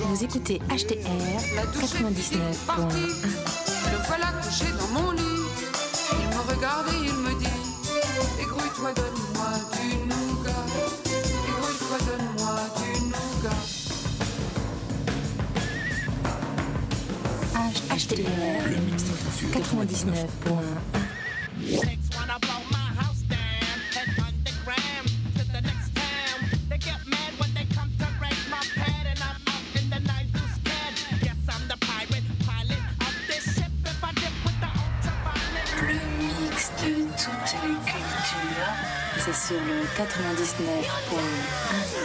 Vous écoutez HDR 99.1. Le voilà couché dans mon lit. Il me regarde et il me dit: égrouille-toi, donne-moi du nougat. Égrouille-toi, donne-moi du nougat. HDR 99.1. C'est sur le 99.1.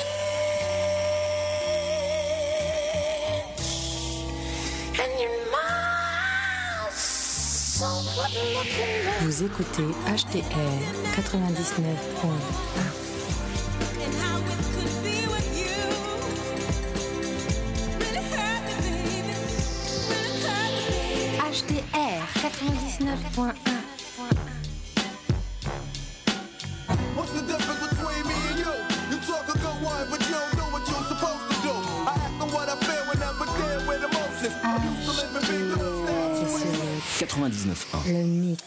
Vous écoutez HDR 99.1. HDR 99.1. What's the difference between me and you? You talk a good one, but you don't do what you're supposed to do. I act on what I feel and never deal with emotions. I used to live in big little C'est sur le 99.1. Le mix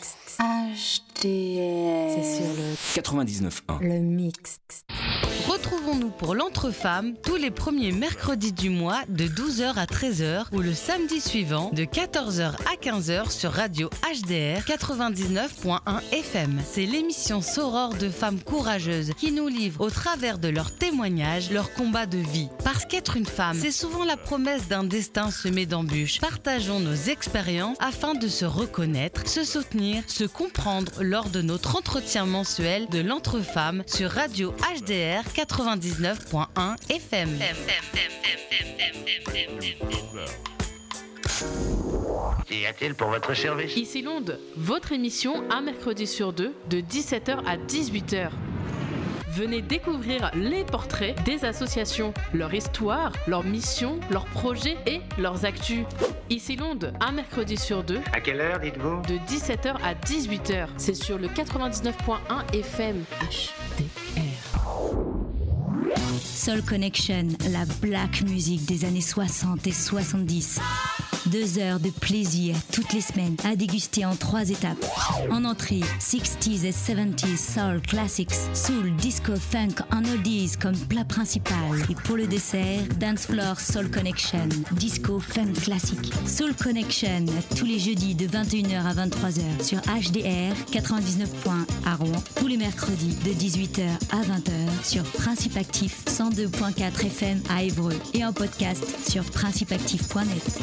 HDR. C'est sur le 99.1. Le mix. Retrouvons-nous pour l'Entre-Femmes tous les premiers mercredis du mois de 12h à 13h ou le samedi suivant de 14h à 15h sur Radio HDR 99.1 FM. C'est l'émission Soror de femmes courageuses qui nous livrent au travers de leurs témoignages leur combat de vie. Parce qu'être une femme, c'est souvent la promesse d'un destin semé d'embûches. Partageons nos expériences afin de se reconnaître, se soutenir, se comprendre lors de notre entretien mensuel de l'Entre-Femmes sur Radio HDR 99.1 FM. Qu'y a-t-il pour votre service? Ici Londres, votre émission un mercredi sur deux de 17h à 18h. Venez découvrir les portraits des associations, leur histoire, leurs missions, leurs projets et leurs actus. Ici Londres, un mercredi sur deux. À quelle heure, dites-vous? De 17h à 18h. C'est sur le 99.1 FM. HDR. Soul Connection, la black music des années 60 et 70. 2 heures de plaisir toutes les semaines à déguster en 3 étapes. En entrée, 60s et 70s soul classics, soul, disco, funk en oldies comme plat principal. Et pour le dessert, Dance Floor Soul Connection, disco, funk classique. Soul Connection, tous les jeudis de 21h à 23h sur HDR 99.1 à Rouen. Tous les mercredis de 18h à 20h sur Principe Actif 102.4 FM à Évreux. Et en podcast sur principeactif.net.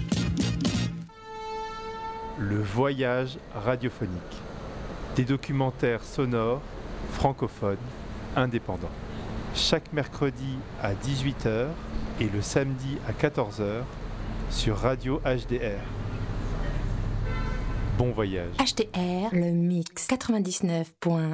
Le voyage radiophonique. Des documentaires sonores, francophones, indépendants. Chaque mercredi à 18h et le samedi à 14h sur Radio HDR. Bon voyage. HDR, le mix 99.1.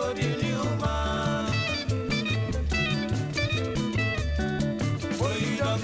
Well, you don't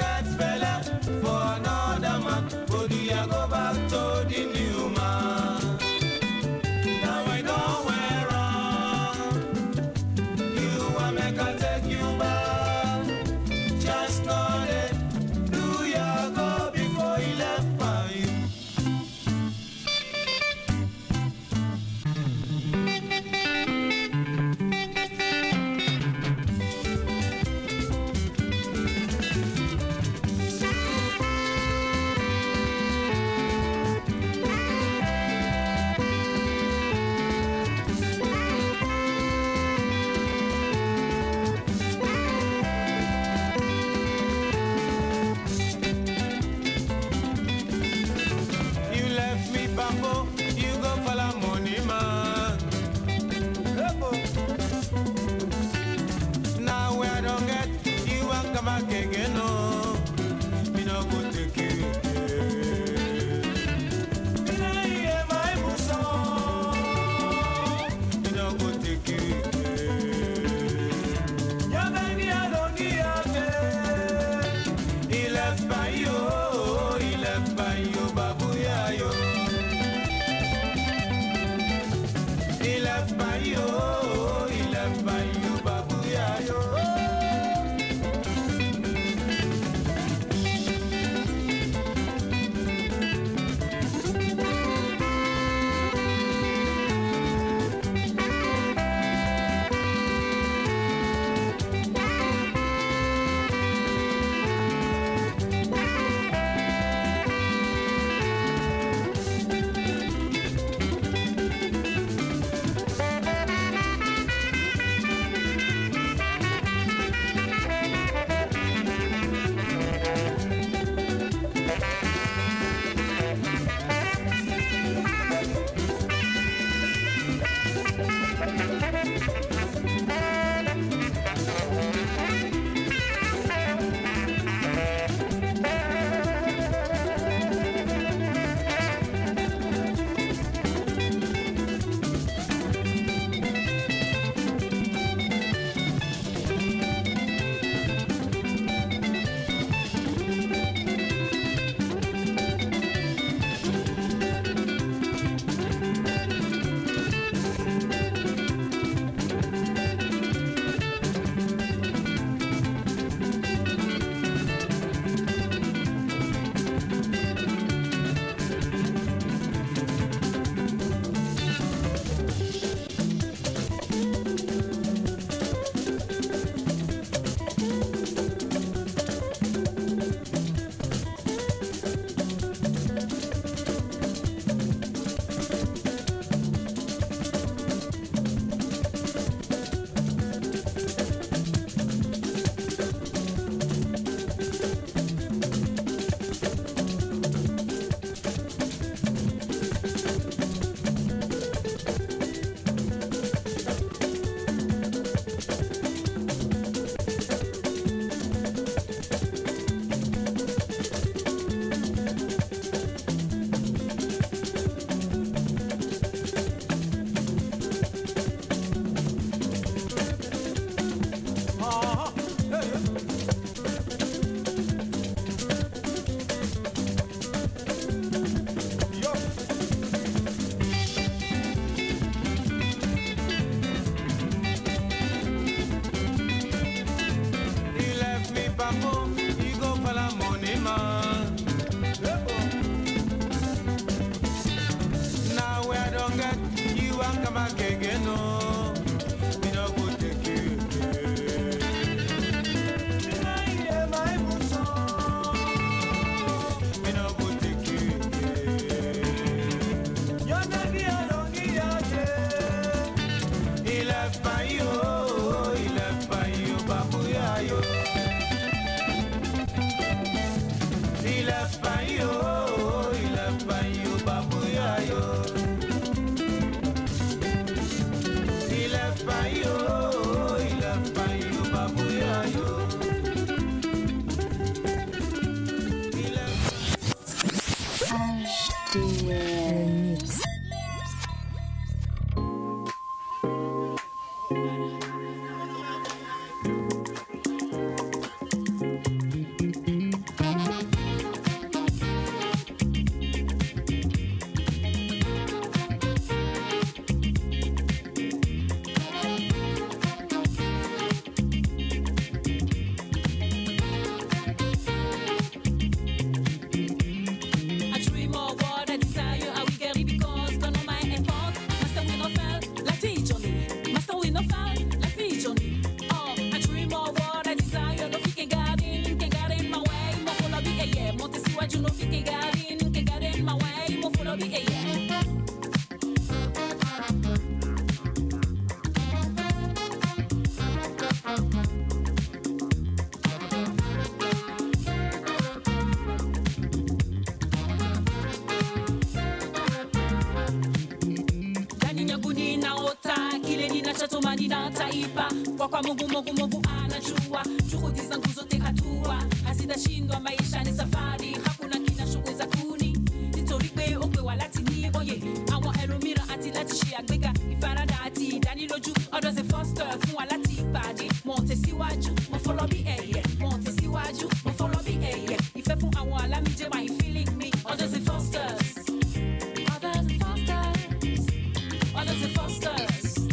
Kwa Mungu anajua, juhudi zangu zote hatua hazitashindwa. Maisha ni safari, hakuna kinashughuli za kuni nítorí pé ó pè wá láti ní òye. Àwọn ẹlòmíràn àti láti ṣe àgbéga ìfaradà àti ìdánilójú. Ọ̀dọ̀ ṣe foster fún wa láti ìpàdé. Mo tẹ̀síwájú, mo fọlọ́ bí ẹ̀yẹ. Mo tẹ̀síwájú, mo fọlọ́ bí ẹ̀yẹ. Ìfẹ́ fún àwọn alámìjẹ́ wà ń feeling me. Ọ̀dọ̀ ṣe fosters. Ọ̀dọ̀ ṣe fosters. Ọ̀dọ̀ ṣe fosters.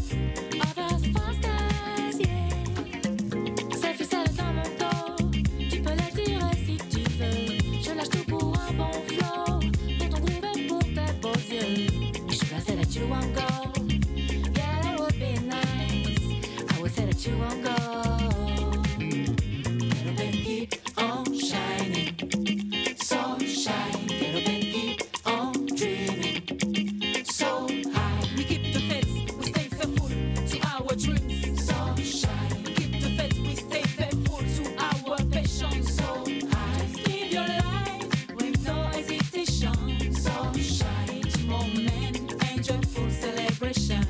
You won't go. Little bit keep on shining, so shine. Little bit keep on dreaming, so high. We keep the faith, we stay faithful to our dreams, so shine. We keep the faith, we stay faithful to our passion, so high. Just live your life with no hesitation, so shine. Each moment, enjoy full celebration.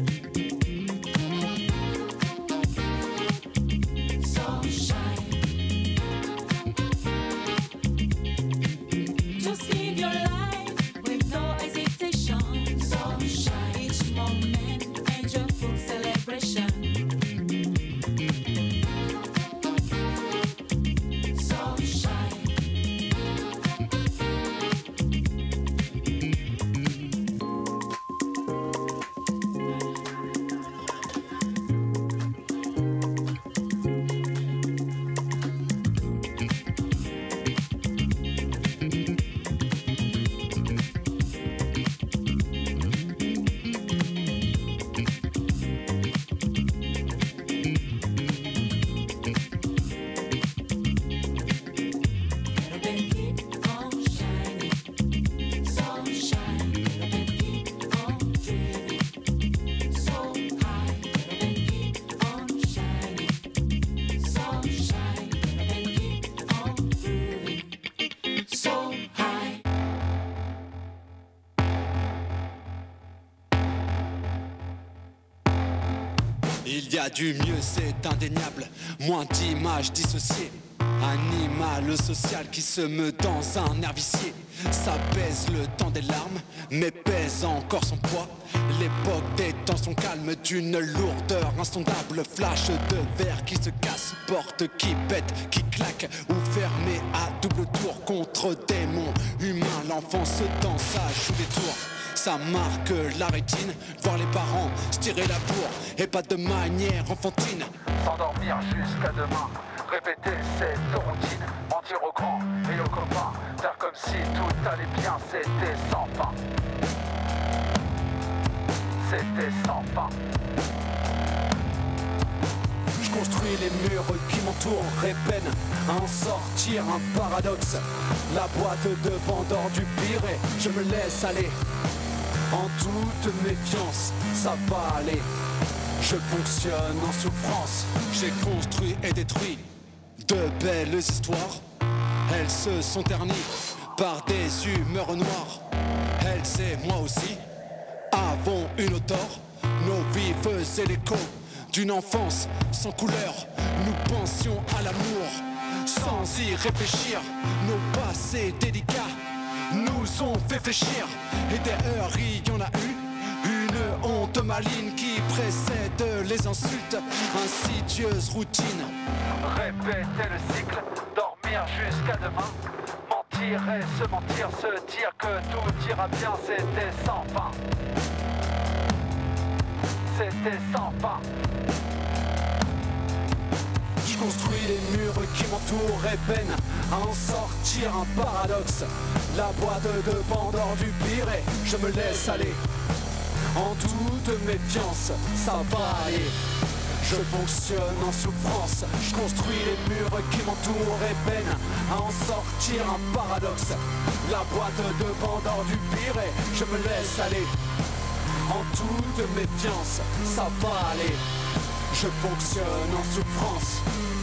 Il y a du mieux, c'est indéniable. Moins d'images dissociées. Animal social qui se meut dans un air vicié. Ça pèse le temps des larmes, mais pèse encore son poids. L'époque des temps sont calmes d'une lourdeur insondable. Flash de verre qui se casse, porte qui pète, qui claque, ou fermée à double tour contre démons humains. L'enfance dans sa joue des tours. Ça marque la rétine, voir les parents se tirer la bourre, et pas de manière enfantine. S'endormir jusqu'à demain, répéter cette routine, mentir aux grands et aux copains, faire comme si tout allait bien, c'était sans fin. C'était sans fin. Je construis les murs qui m'entourent et peine à en sortir un paradoxe. La boîte de Pandore du pire et je me laisse aller. En toute méfiance, ça va aller. Je fonctionne en souffrance. J'ai construit et détruit de belles histoires. elles se sont ternies par des humeurs noires. Elles et moi aussi avons une auteur. Nos vies faisaient l'écho d'une enfance sans couleur. Nous pensions à l'amour sans y réfléchir. Nos passés délicats nous ont fait fléchir. Et des heures, il y en a eu. Une honte maligne qui précède les insultes. Insidieuse routine. Répéter le cycle, dormir jusqu'à demain. Mentir et se mentir, se dire que tout ira bien, c'était sans fin. C'était sans fin. Je construis les murs qui m'entourent et peine à en sortir un paradoxe. La boîte de Pandore du pire et je me laisse aller. En toute méfiance, ça va aller. Je fonctionne en souffrance. Je construis les murs qui m'entourent et peine à en sortir un paradoxe. La boîte de Pandore du pire et je me laisse aller. En toute méfiance, ça va aller. Je fonctionne en souffrance.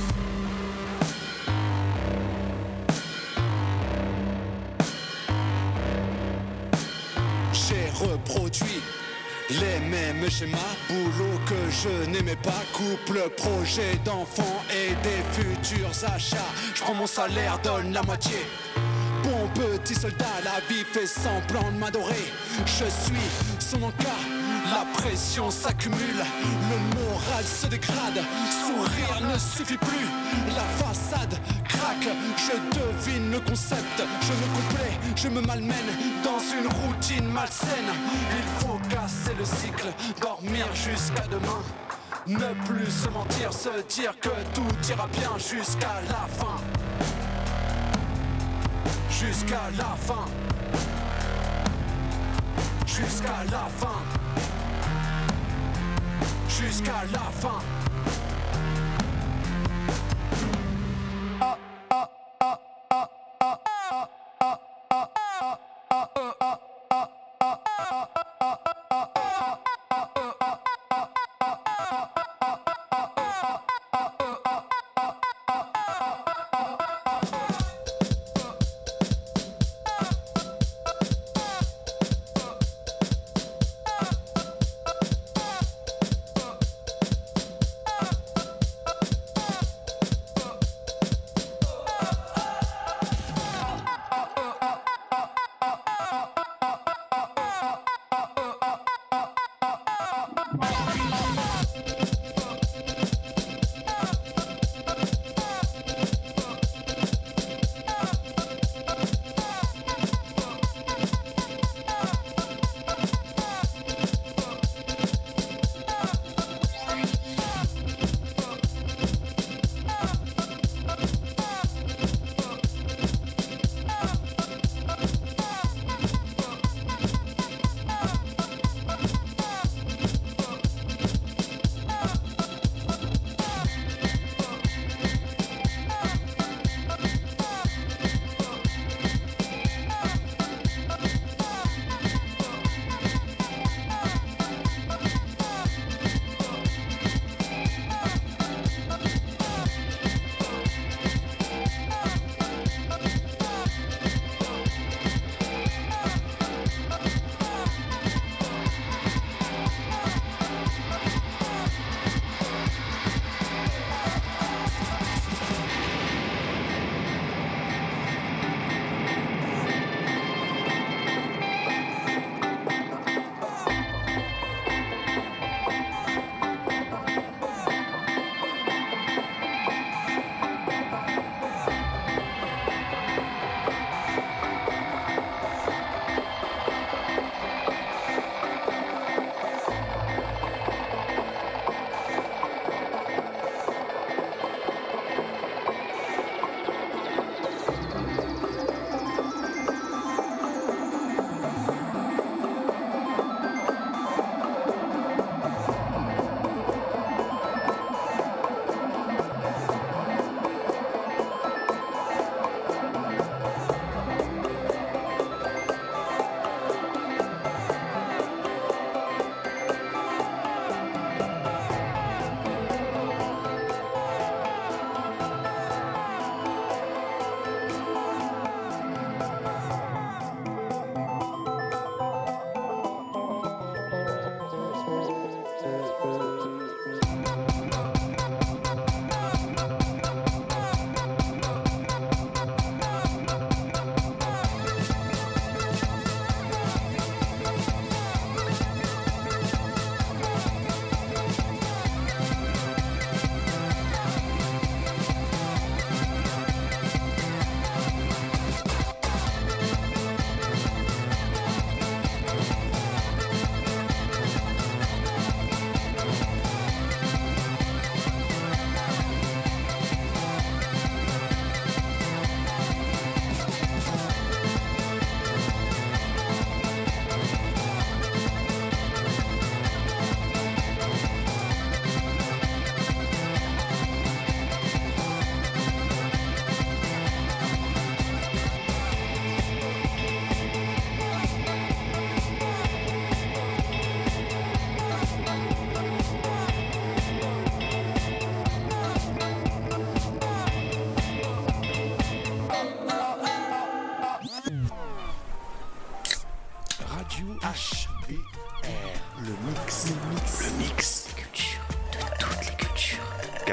J'ai reproduit les mêmes schémas, boulot que je n'aimais pas, couple, projet d'enfants et des futurs achats. Je prends mon salaire, donne la moitié. Bon petit soldat, la vie fait semblant de m'adorer. Je suis son encart, la pression s'accumule, le moral se dégrade. Sourire ne suffit plus, la façade craque. Je devine le concept, je me complais, je me malmène dans une routine malsaine. Il faut casser le cycle, dormir jusqu'à demain. Ne plus se mentir, se dire que tout ira bien jusqu'à la fin. Jusqu'à la fin. Jusqu'à la fin. Jusqu'à la fin.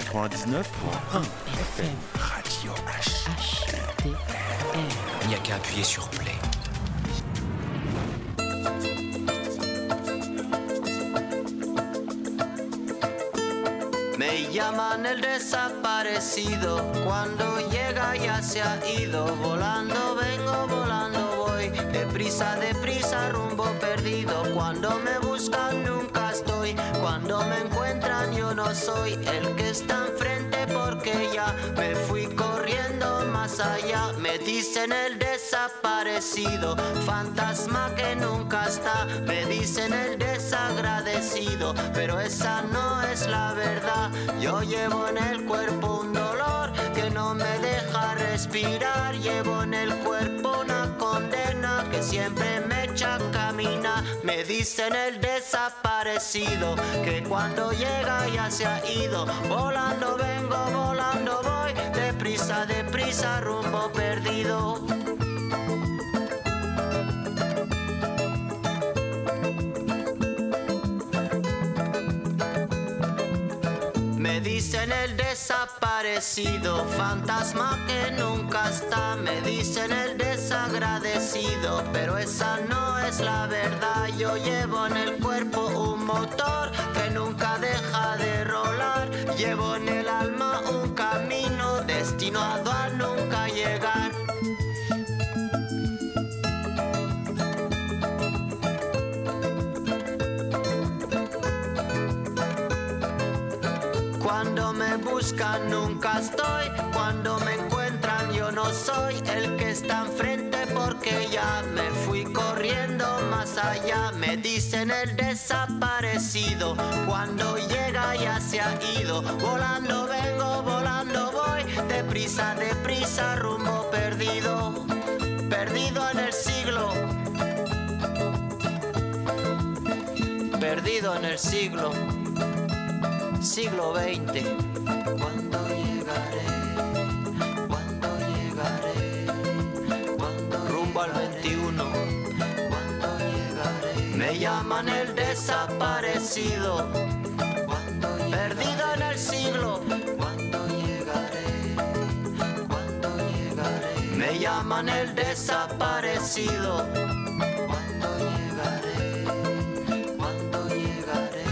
99.1 FM. Radio HDR. Il n'y a qu'à appuyer sur play. Me llaman el desaparecido, cuando llega ya se ha ido. Volando vengo, volando voy, deprisa, deprisa, rumbo perdido. Cuando me buscan nunca estoy, cuando me encuentran yo no soy el que está enfrente porque ya me fui corriendo más allá. Me dicen el desaparecido, fantasma que nunca está. Me dicen el desagradecido, pero esa no es la verdad. Yo llevo en el cuerpo un dolor que no me deja respirar. Llevo en el cuerpo una condena que siempre me echa a caminar. Me dicen el desaparecido, que cuando llega ya se ha ido. Volando vengo, volando voy, deprisa, deprisa, rumbo perdido. Me dicen el desaparecido, fantasma que nunca está. Me dicen el desagradecido, pero esa no es la verdad. Yo llevo en el cuerpo un motor que nunca deja de rolar. Llevo en el alma un camino destinado a nunca llegar. Cuando me buscan nunca estoy, cuando me encuentran yo no soy el que está enfrente porque ya me fui corriendo más allá. Me dicen el desaparecido, cuando llega ya se ha ido. Volando vengo, volando voy, deprisa, deprisa, rumbo perdido. Perdido en el siglo, perdido en el siglo. Siglo XX. ¿Cuándo llegaré? ¿Cuándo llegaré? ¿Cuándo rumbo al 21? ¿Cuándo llegaré? Me llaman el desaparecido. ¿Cuándo perdido en el siglo? ¿Cuándo llegaré? ¿Cuándo llegaré? Me llaman el desaparecido. ¿Cuándo llegaré? ¿Cuándo llegaré?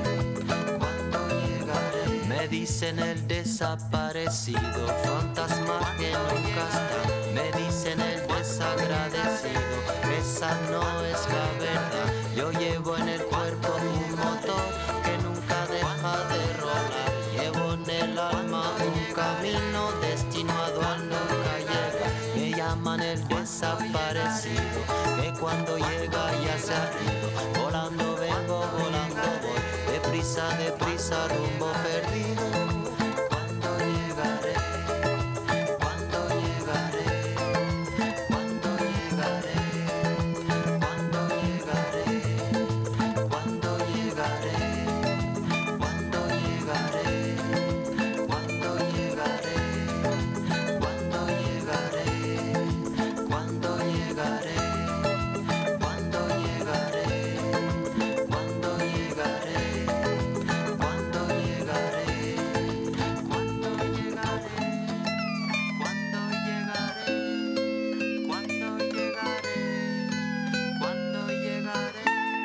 Me dicen el desaparecido, fantasma que nunca está. Me dicen el desagradecido, esa no es la verdad. Yo llevo en el cuerpo un motor que nunca deja de rolar. Llevo en el alma un camino destinado a nunca llegar. Me llaman el desaparecido, que cuando llega ya se ha ido. Volando vengo, volando voy, deprisa, deprisa, rumbo perdido. ¿Cuándo llegaré? ¿Cuándo llegaré? ¿Cuándo llegaré? ¿Cuándo llegaré? ¿Cuándo llegaré? ¿Cuándo llegaré? ¿Cuándo llegaré? ¿Cuándo llegaré? ¿Cuándo llegaré? ¿Cuándo llegaré? ¿Cuándo llegaré? ¿Cuándo llegaré? ¿Cuándo llegaré? ¿Cuándo llegaré? ¿Cuándo llegaré? ¿Cuándo llegaré?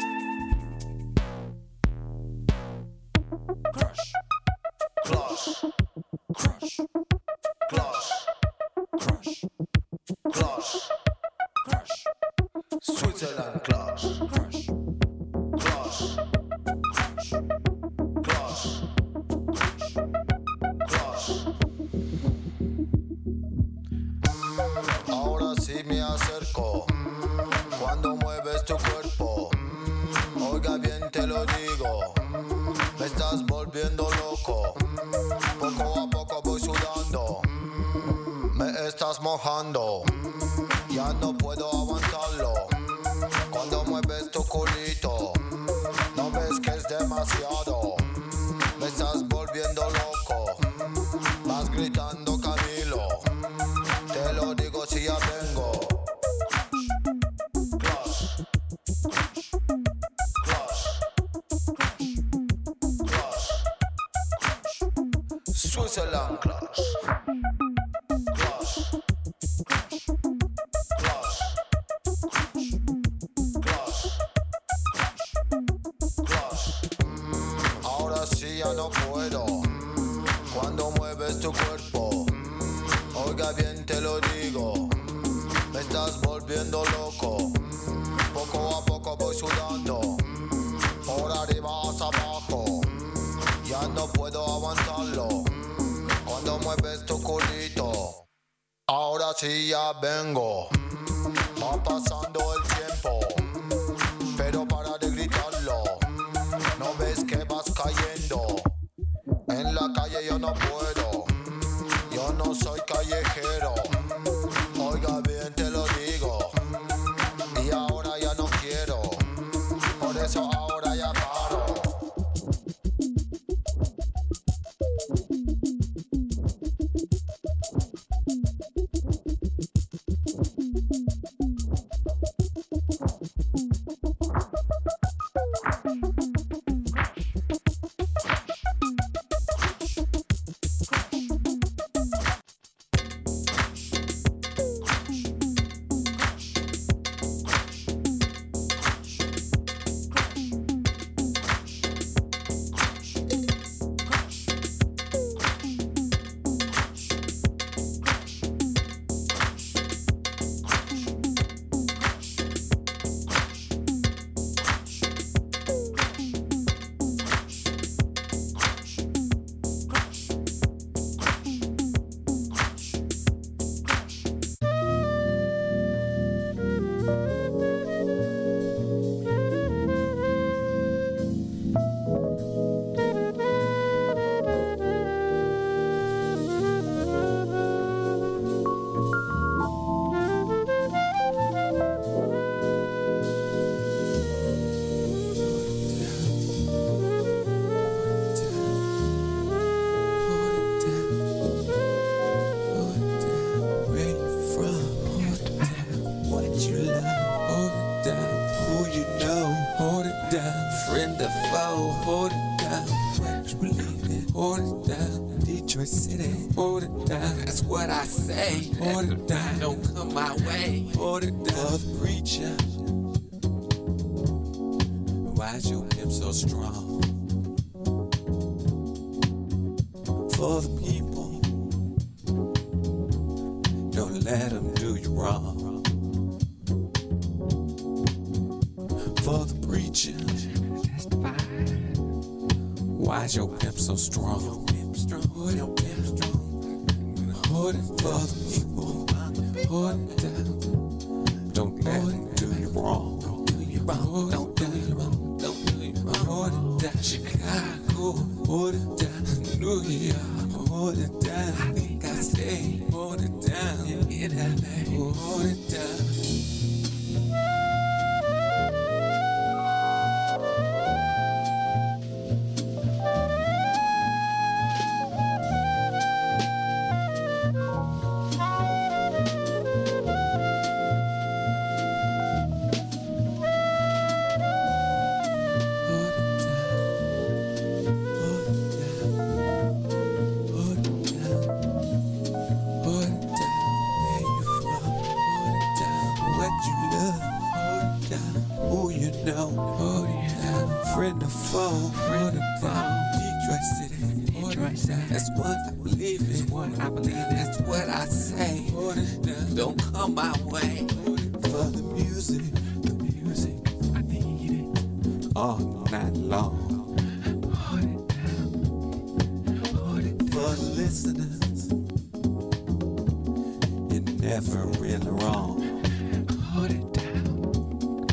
Crush, crush, crush, crush, crush, crush, crush, Switzerland crush, crush, crush, crush, crush, crush, crush. Ahora sí me acerco cuando mueves tu cuerpo. Oiga bien te lo digo, me estás volviendo loco. Poco a poco voy sudando, me estás mojando. Ya no puedo aguantarlo. Cuando mueves tu culito, no ves que es demasiado. Me estás volviendo loco, vas gritando Camilo. Te lo digo si ya vengo. Crush, crush, crush, crush, crush, crush. say long clash. Clash. Clash. Clash. Clash. Ahora sí ya no puedo. Cuando mueves tu cuerpo, oiga bien te lo digo, me estás volviendo loco. Poco a poco voy sudando, por arriba hacia abajo, ya no puedo aguantarlo. Cuando mueves tu culito, ahora sí ya vengo. Va pasando el tiempo, pero para de gritarlo, no ves que vas cayendo. En la calle yo no puedo, yo no soy callejero. Oiga bien te lo digo, y ahora ya no quiero, por eso ahora ya paro. City, hold it down. That's what I say. Hold it down. Don't come my way. Hold it down. For the preacher, why's your hip so strong? For the people, don't let them do you wrong. For the preacher, why's your pimp so strong? Hold it for the people, hold it down. Don't let them do you wrong. Don't do you wrong, don't do you wrong, don't do you wrong. Hold it down, Chicago, hold it down. New York, hold it down. I think I stay, hold it down. In LA, hold it down. That's what I believe in. That's what I say. Don't come my way. For the music, I need it all night long. For the listeners, you're never really wrong.